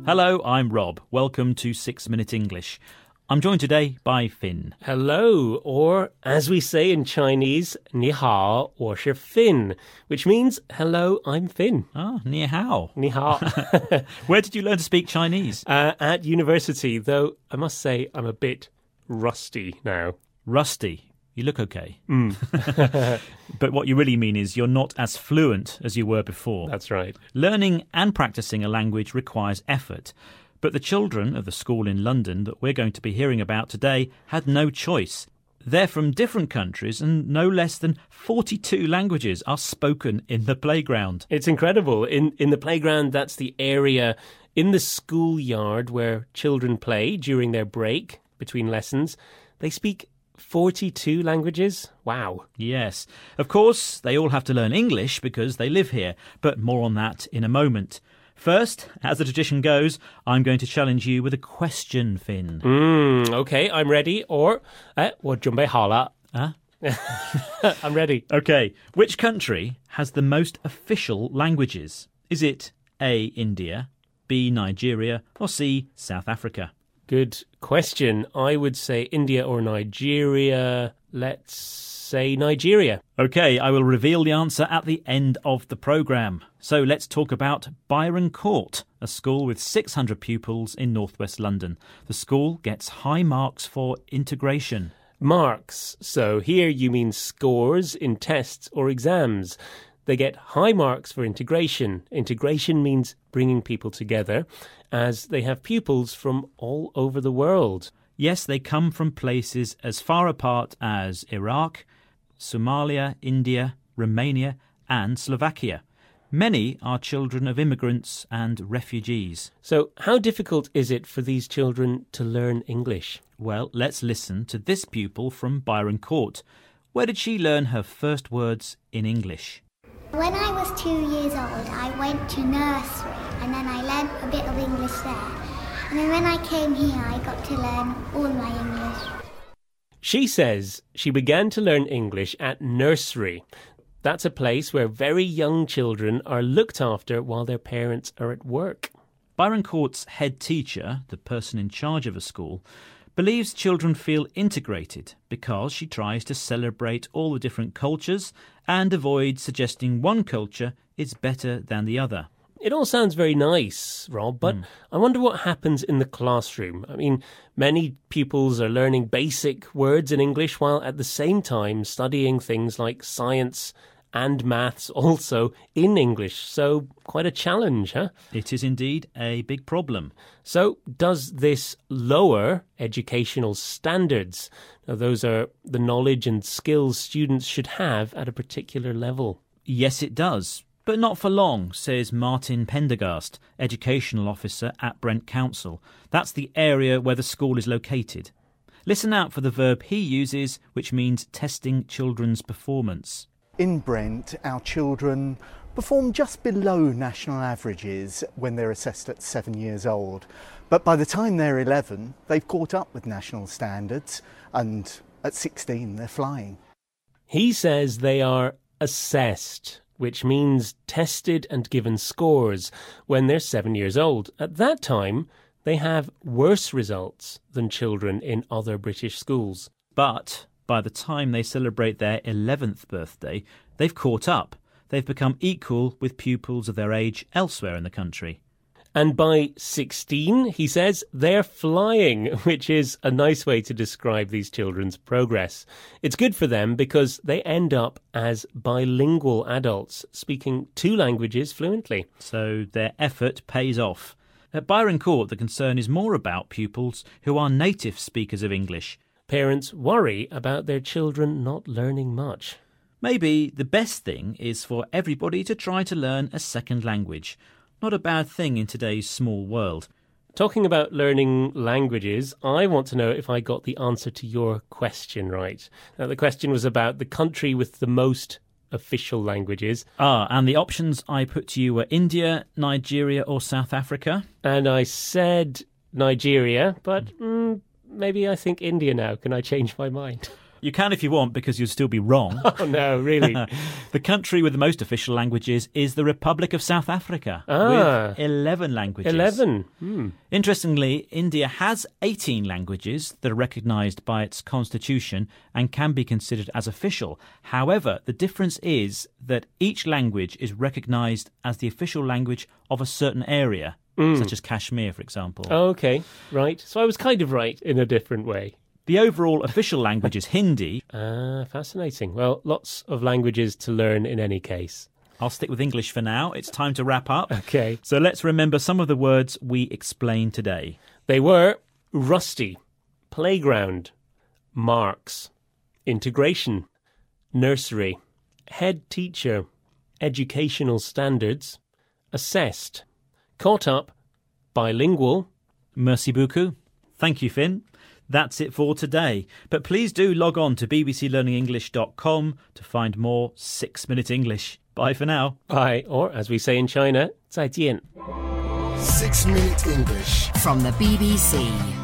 Hello, I'm Rob. Welcome to 6 Minute English. I'm joined today by Finn. Hello, or as we say in Chinese, 你好,我是 Finn, which means hello, I'm Finn. Ah, ni hao. 你好. Where did you learn to speak Chinese? At university, though I must say I'm a bit rusty now. Rusty. You look okay. But what you really mean is you're not as fluent as you were before. That's right. Learning and practicing a language requires effort. But the children of the school in London that we're going to be hearing about today had no choice. They're from different countries and no less than 42 languages are spoken in the playground. It's incredible. In the playground, that's the area in the schoolyard where children play during their break between lessons. They speak 42 languages? Wow. Yes. Of course, they all have to learn English because they live here, but more on that in a moment. First, as the tradition goes, I'm going to challenge you with a question, Finn. Okay, I'm ready. Or, 我准备好了. Huh? I'm ready. Okay. Which country has the most official languages? Is it A, India, B, Nigeria, or C, South Africa? Good question. I would say India or Nigeria. Let's say Nigeria. OK, I will reveal the answer at the end of the programme. So let's talk about Byron Court, a school with 600 pupils in northwest London. The school gets high marks for integration. Marks. So here you mean scores in tests or exams. They get high marks for integration. Integration means bringing people together, as they have pupils from all over the world. Yes, they come from places as far apart as Iraq, Somalia, India, Romania and Slovakia. Many are children of immigrants and refugees. So how difficult is it for these children to learn English? Well, let's listen to this pupil from Byron Court. Where did she learn her first words in English? When I was 2 years old, I went to nursery and then I learned a bit of English there. And then when I came here, I got to learn all my English. She says she began to learn English at nursery. That's a place where very young children are looked after while their parents are at work. Byron Court's head teacher, the person in charge of a school, believes children feel integrated because she tries to celebrate all the different cultures and avoid suggesting one culture is better than the other. It all sounds very nice, Rob, but I wonder what happens in the classroom. I mean, many pupils are learning basic words in English while at the same time studying things like science and maths also in English. So quite a challenge, huh? It is indeed a big problem. So does this lower educational standards? Now, those are the knowledge and skills students should have at a particular level. Yes, it does. But not for long, says Martin Pendergast, Educational Officer at Brent Council. That's the area where the school is located. Listen out for the verb he uses, which means testing children's performance. In Brent, our children perform just below national averages when they're assessed at 7 years old. But by the time they're 11, they've caught up with national standards, and at 16, they're flying. He says they are assessed, which means tested and given scores when they're 7 years old. At that time, they have worse results than children in other British schools. But by the time they celebrate their 11th birthday, they've caught up. They've become equal with pupils of their age elsewhere in the country. And by 16, he says, they're flying, which is a nice way to describe these children's progress. It's good for them because they end up as bilingual adults, speaking 2 languages fluently. So their effort pays off. At Byron Court, the concern is more about pupils who are native speakers of English. Parents worry about their children not learning much. Maybe the best thing is for everybody to try to learn a second language. Not a bad thing in today's small world. Talking about learning languages, I want to know if I got the answer to your question right. Now, the question was about the country with the most official languages. And the options I put to you were India, Nigeria or South Africa. And I said Nigeria, but maybe I think India now. Can I change my mind? You can if you want, because you'd still be wrong. Oh, no, really? The country with the most official languages is the Republic of South Africa, with 11 languages. 11. Interestingly, India has 18 languages that are recognised by its constitution and can be considered as official. However, the difference is that each language is recognised as the official language of a certain area, such as Kashmir, for example. Oh, OK, right. So I was kind of right in a different way. The overall official language is Hindi. Fascinating. Well, lots of languages to learn in any case. I'll stick with English for now. It's time to wrap up. OK. So let's remember some of the words we explained today. They were rusty, playground, marks, integration, nursery, head teacher, educational standards, assessed, caught up, bilingual. Merci beaucoup. Thank you, Finn. That's it for today. But please do log on to bbclearningenglish.com to find more 6-Minute English. Bye for now. Bye, or as we say in China, 再见. 6-Minute English from the BBC.